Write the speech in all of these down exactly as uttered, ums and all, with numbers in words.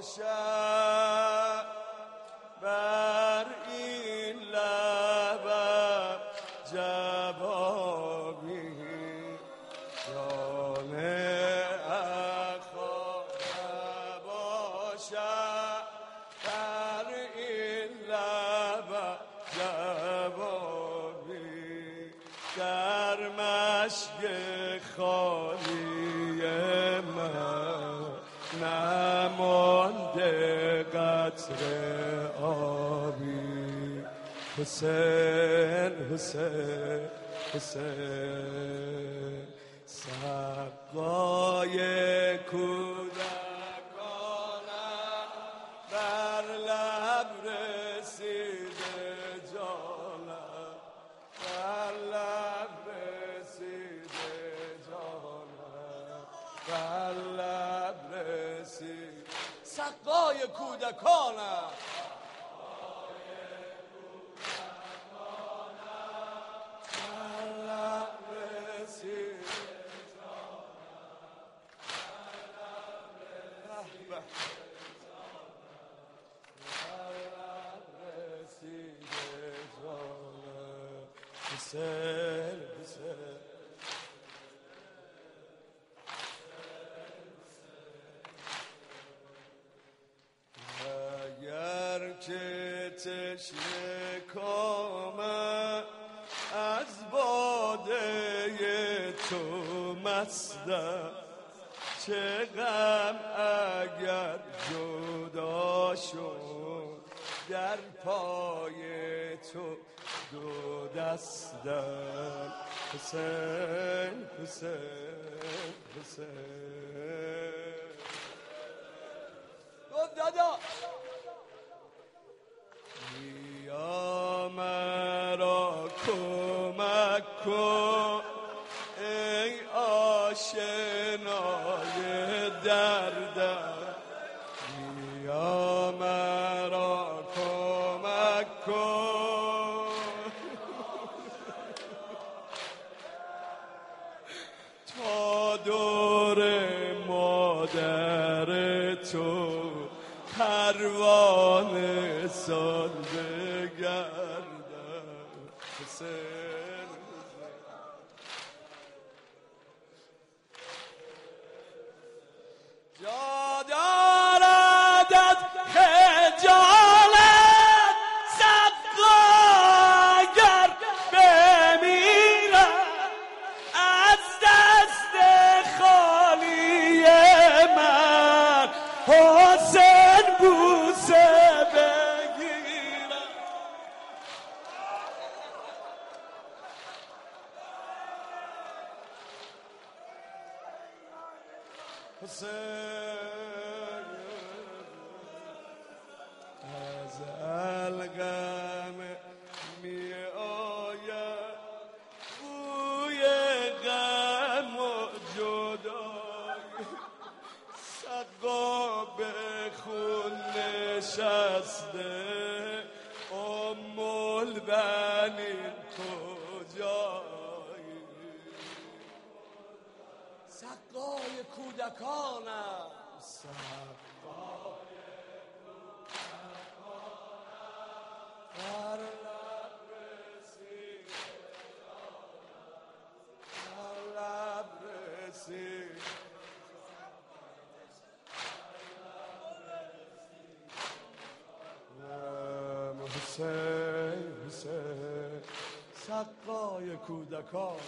باشد بر این لبم جوابی جان اخا نباشد بر این لبم جوابی در مشک خالی من نمانده قطره آبی حسین حسین حسین سقای کودکانم بر لب رسیده جانم بر لب رسیده جانم بر لب رسیده سقای کودکانم حسین حسین اگر که تشنه کامم از باده تو مستم چه غم اگر جدا شد در پای تو دو دستم حسین حسین حسین گفت دادا بیا مرا کمک کن ای آشنای دردم بیا مرا کمک کن تا دور مادر تو پروانه سال بگردم حسین جا دارد از خجالت سقاگر بمیرم از دست خالی من حسین بوسه بگیرم حسین از الغم می آید بوی غم و جدایی سقا به خون نشسته ام البنین کجایی سقای کودکانم سقای کودکانم بر لب رسیده بر لب رسیده حسین حسین سقای کودکانم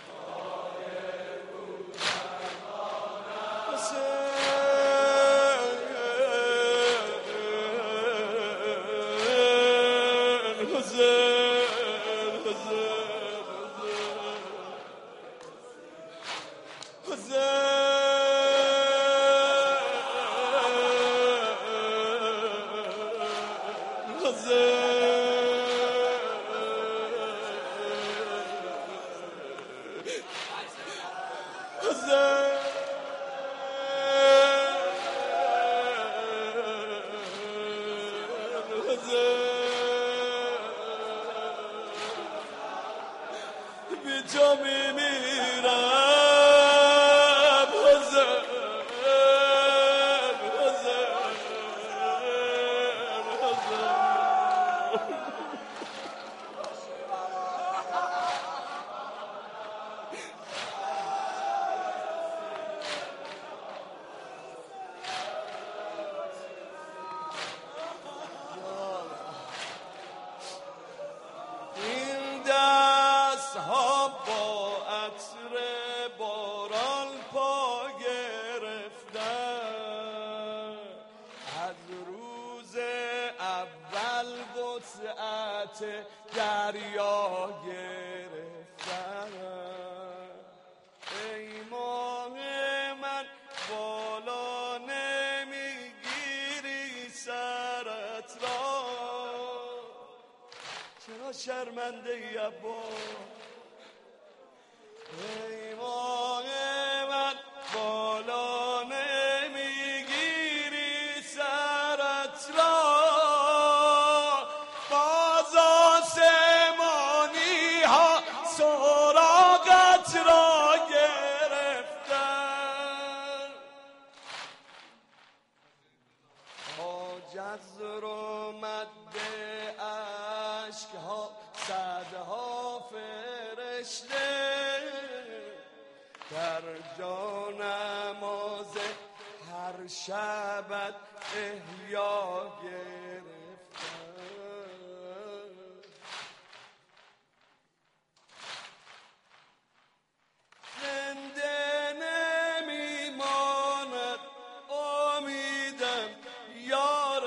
تو میمیرم حسین حسین صورت دریا گرفتن. ای ماه من بالا نمیگیری سرت را، چرا شرمنده ای عبا؟ ای ماه من بالا نمیگیری سرت را، باز آسمانی ها سراغت را گرفتن. آج از مد اشک ها صدها فرشته در جانماز هر شبت احیا گرفتن. زنده نمیماند امیدم یار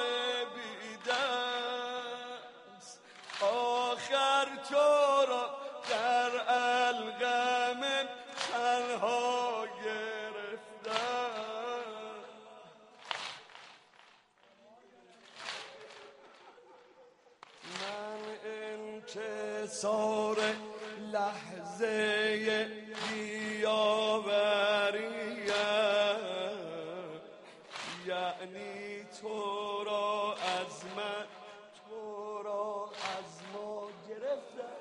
بی‌دست، آخر تو را در القم تنها گرفتن. من انکسار لحظه بیاوریم، یعنی تو را از من، تو را از ما گرفتن.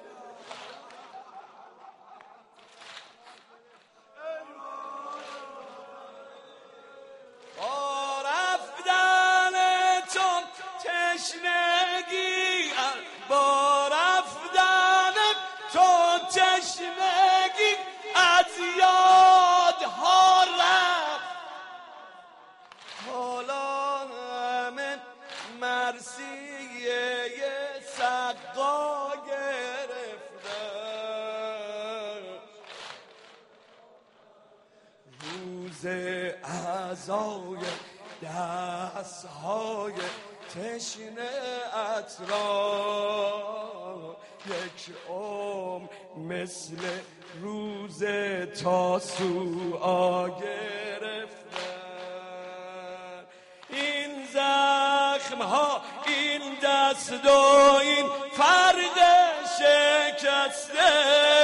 با رفتن تو تشنگی، با رفتن تو تشنگی از یادها رفت. حالا همه مرثیه سقا گرفتن. روز عزای دستهای تشنه ات را یک عمر مثل روز تاسوعا گرفتن. این زخم ها، این دست و این فرد شکسته،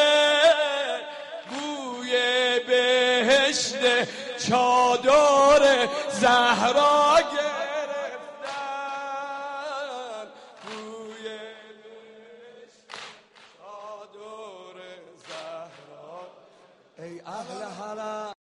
بوی بهشت چادر زهرا گرفتن.